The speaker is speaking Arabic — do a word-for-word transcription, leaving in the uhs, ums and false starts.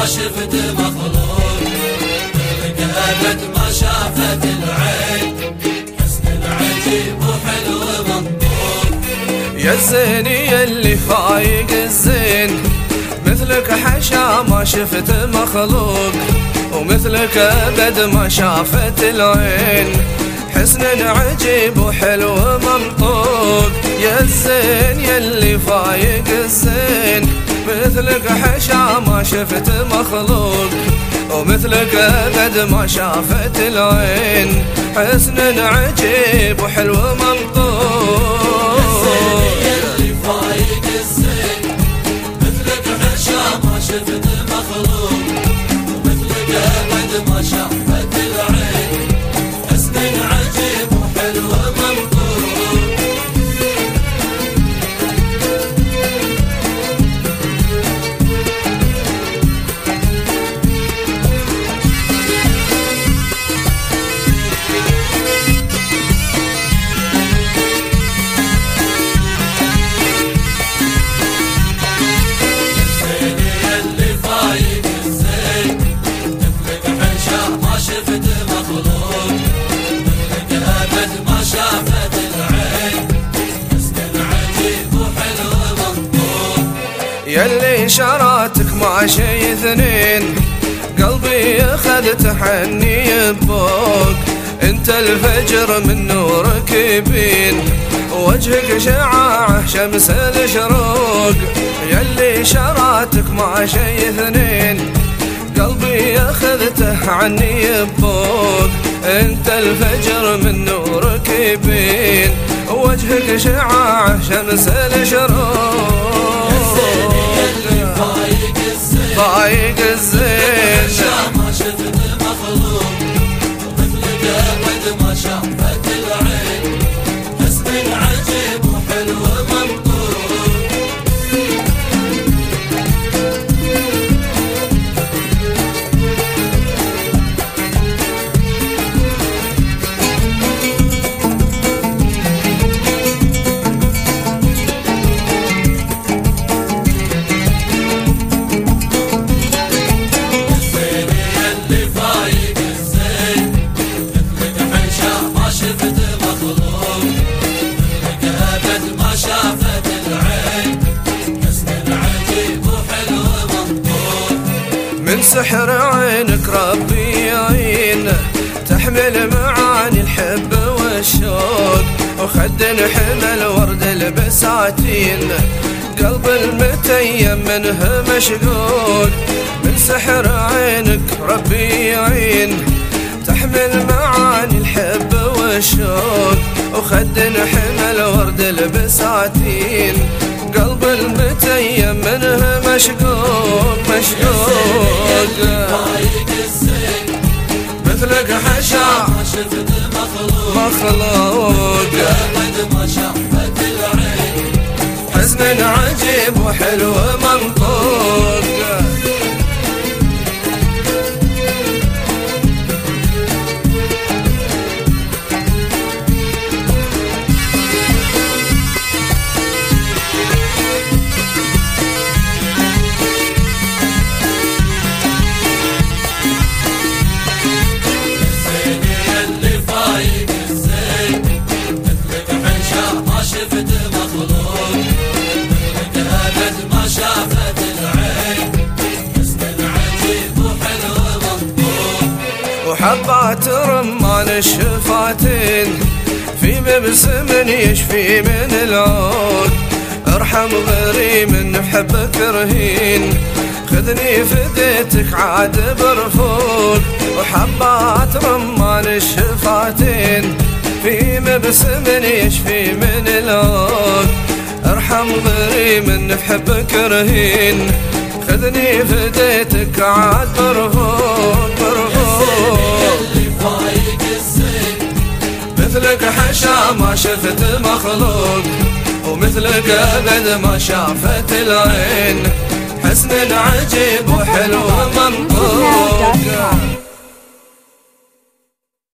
ما شفت مخلوق مثلك أبد ما شافت العين، حسن العجيب وحلو منطوق. يا الزين يلي فايق الزين، مثلك حشا ما شفت مخلوق، ومثلك أبد ما شافت العين، حسن عجيب وحلو منطوق. يا الزين يلي فايق الزين، مثلك حشا ما شفت مخلوق، ومثلك أبد ما شافت العين، حسن عجيب وحلو منطوق. يا الزين يلي فايق الزين، مثلك حشا ما شفت مخلوق، ومثلك أبد ما شافت العين، حسن عجيب وحلو منطوق. يلي شراتك مع شي اثنين، قلبي اخذ تحني بفوق، انت الفجر من نورك يبين، وجهك شعاعه شمس الشروق. يلي شراتك مع شي اثنين، قلبي اخذته عني بفوق، انت الفجر من نورك يبين، وجهك شعاعه شمس الشروق. فايق الزين، فايق الزين، ما شفت مخلوق ومثلك أبد ما شافت العين، حسن عجيب وحلو منطوق. من سحر عينك ربي يعين، تحمل معاني الحب والشوق، وخد حمل ورد البساتين، قلب المتيم منه مشقوق. من سحر عينك ربي يعين، تحمل معاني الحب والشوق، وخد حمل ورد البساتين، قلب المتيم منه مشقوق مشقوق. فايق الزين، مثلك حشا ما شفت مخلوق مخلوق، أبد ما شافت العين، حسن عجيب وحلو منطوق. وحبات رمان الشفاتين، في مبسم يشفي من العود، ارحم غريم نحبك رهين، خذني فديتك عاد برفوق. وحبات رمان الشفاتين، في مبسم يشفي من العود، ارحم غريم نحبك رهين، خذني فديتك عاد برفوق برفوق. فايق الزين، مثلك حشا ما شفت مخلوق، ومثلك أبد ما شافت العين، حسن عجيب وحلو